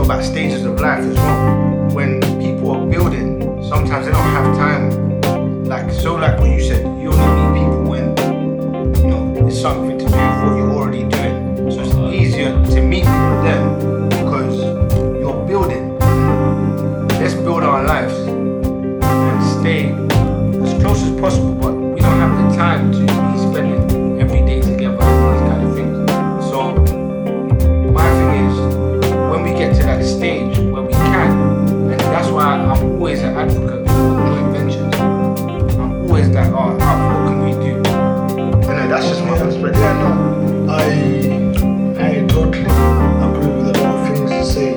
about stages of life as well. When people are building, sometimes they don't have time. Like what you said, you only meet people when it's something to do with what you're already doing. So it's easier to meet them because you're building. Let's build our lives and stay as close as possible, but we don't have the time to be spending every day together and these kind of things. So my thing is, when we get to that stage where we can, and that's why I'm always an advocate for joint ventures. I'm always like, what can we do? That's just my perspective. Yeah, no, I totally agree with a lot of things you say.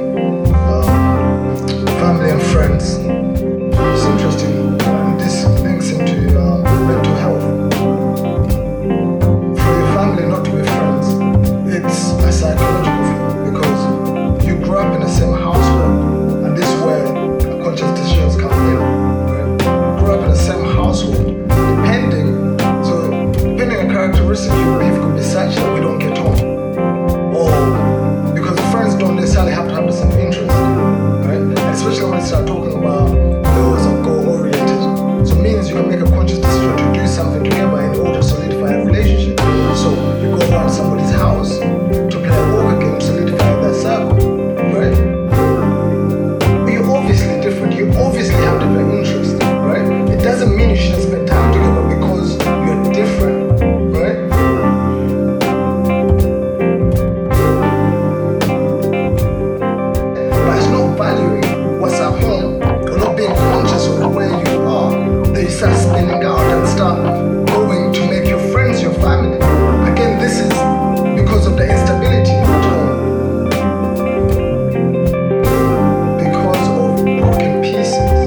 Family and friends. It's interesting. This links into mental health. For your family not to be friends, it's a psychological thing because you grew up in the same household, and this is where conscious decisions come in. Right? You grew up in the same household, depending on characteristics you believe could be such that we don't get on, or because friends don't necessarily have to have the same interest, right? And especially when we start talking about those are goal-oriented. So it means you can make a conscious decision to do something together in order to solidify a relationship. So you go around somebody's house to play a poker game, solidifying that circle, right? But you're obviously different. You obviously have different interests, right? It doesn't mean you shouldn't spend time together because you're different. Valuing what's at home or not being conscious of where you are, then you start spinning out and start going to make your friends your family. Again, this is because of the instability at home, because of broken pieces.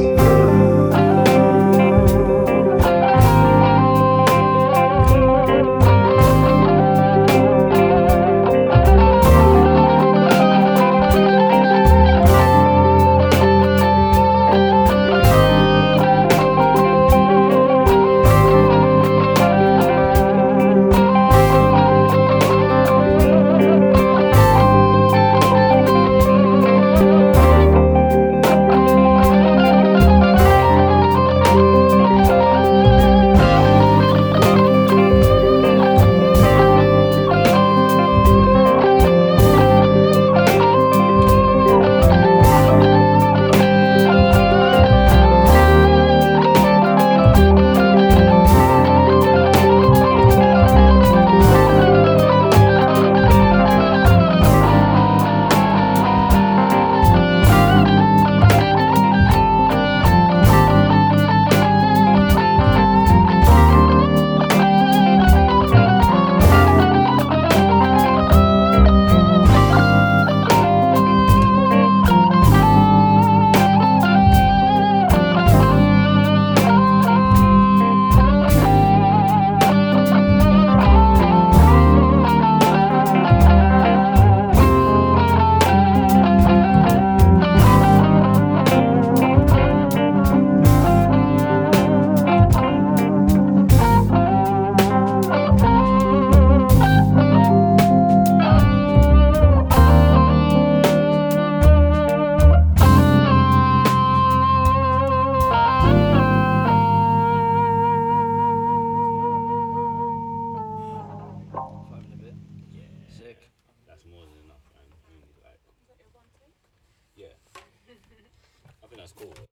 Sick. That's more than enough, man. Like, yeah. I think that's cool.